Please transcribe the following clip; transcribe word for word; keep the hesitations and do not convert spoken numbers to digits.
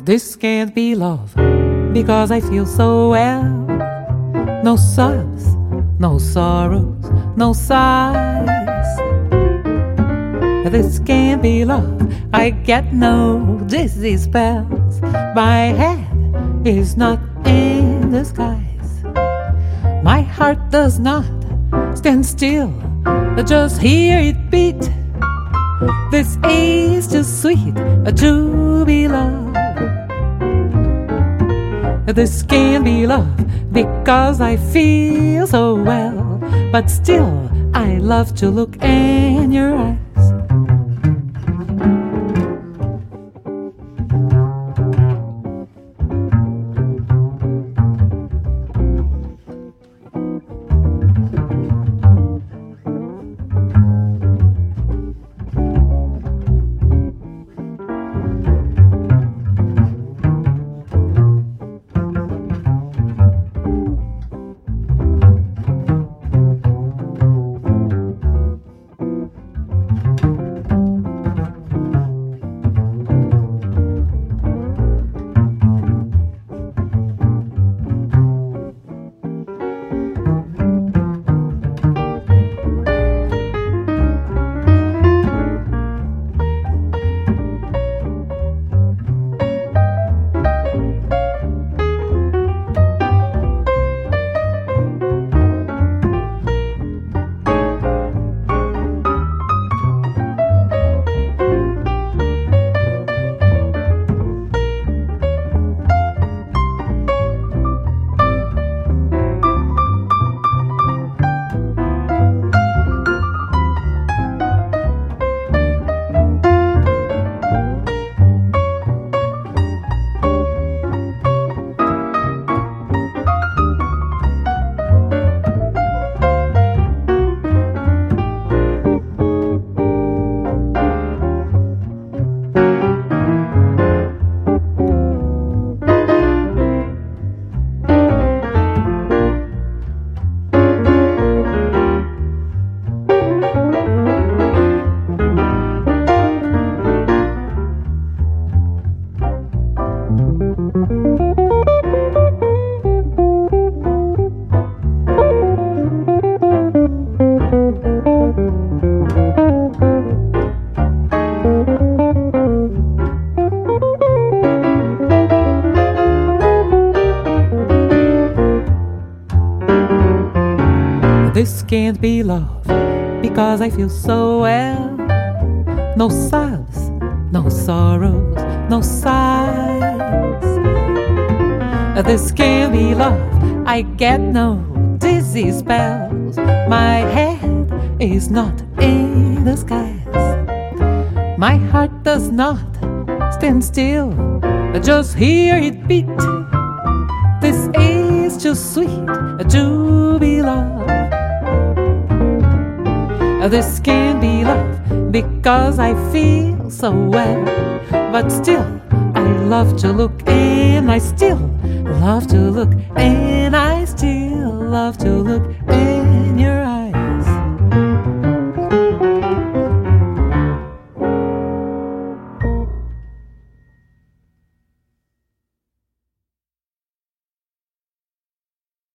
This can't be love, because I feel so well. No sobs, no sorrows, no sighs. This can't be love, I get no dizzy spells. My head is not in the skies. My heart does not stand still, just hear it beat. This is too sweet to be love. This can't be love, because I feel so well. But still, I love to look in your eyes. This can't be love, because I feel so well. No sobs, no sorrows, no sighs. This can't be love, I get no dizzy spells. My head is not in the skies. My heart does not stand still, just hear it beat. This is too sweet to be love. This can't be love, because I feel so well. But still, I love to look in. I still love to look in. I still love to look in.